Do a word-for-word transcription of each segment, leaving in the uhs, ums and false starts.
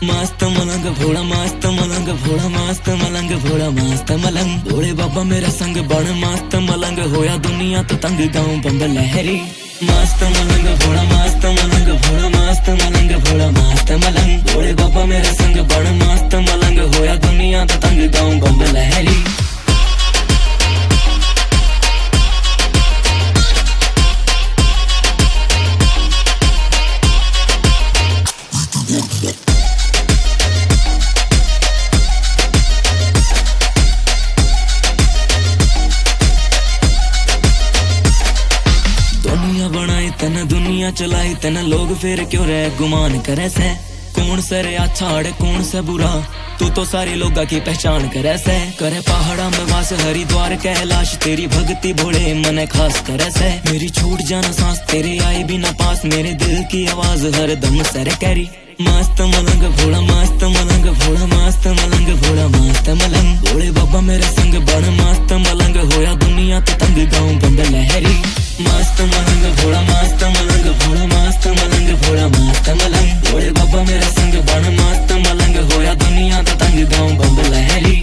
मस्त मलंग भोला मस्त मलंग भोला मस्त मलंग भोला मस्त मलंग भोले बाबा मेरा संग बण मस्त मलंग होया दुनिया तो तंग गाँव बंब लहरी मस्त मलंग भोला मस्त मलंग भोला मस्त मलंग भोला मस्त मलंग भोले बाबा मेरा संग बण मस्त मलंग होया दुनिया तो तंग गाँव बंब लहरी बनाई तन दुनिया चलाई तन लोग फिर क्यों रह गुमान करे से कौन सरे अच्छा अड़े कौन से बुरा तू तो सारे लोगा की पहचान करे से करे पहाड़ा में वास हरिद्वार कैलाश तेरी भक्ति भोले मने खास करे से मेरी छूट जाना सांस तेरे आई भी ना पास मेरे दिल की आवाज हर दम सर कैरी मस्त मलंग भोला मस्त मलंग भोला मस्त मलंग भोला मस्त मलंग भोले बाबा मेरे संग बड़ मस्त मलंग होया दुनिया तो तंग गाँव बंद लहरी मस्त मलंग भोला मस्त मलंग भोला मस्त मलंग भोला मस्त मलंग भोले बाबा मेरा संग बड़ मस्त मलंग होया दुनिया तो तंग गाँव बंद लहरी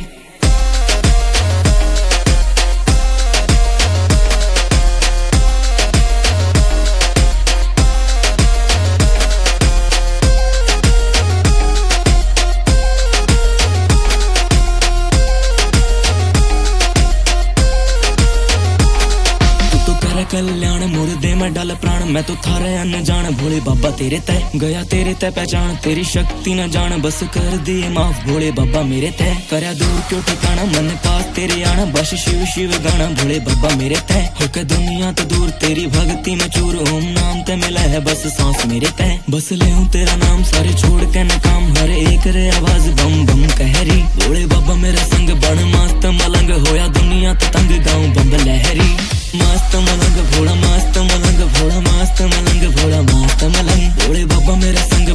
कल्याण मुर्दे में डाल प्राण मैं तो थारे अनजान भोले बाबा तेरे तय गया तेरे तय पहचान तेरी शक्ति न जान बस कर दिए माफ भोले बाबा मेरे तय करया दूर क्यों ठिकाना मन पास तेरे आना बस शिव शिव गाना भोले बाबा मेरे तय होके दुनिया तो दूर तेरी भक्ति में चूर ओम नाम ते मिला है बस सांस मेरे तय बस ले हूँ तेरा नाम सारे छोड़ के न काम हर एक रे आवाज बम बम कहरी भोले बाबा मेरा संग बड़ मस्त मलंग होया दुनिया तो तंग गाँव बंब लहरी मस्त मलंग भोला मस्त मलंग भोला मस्त मलंग भोला मस्त मलंग भोले बाबा मेरा संग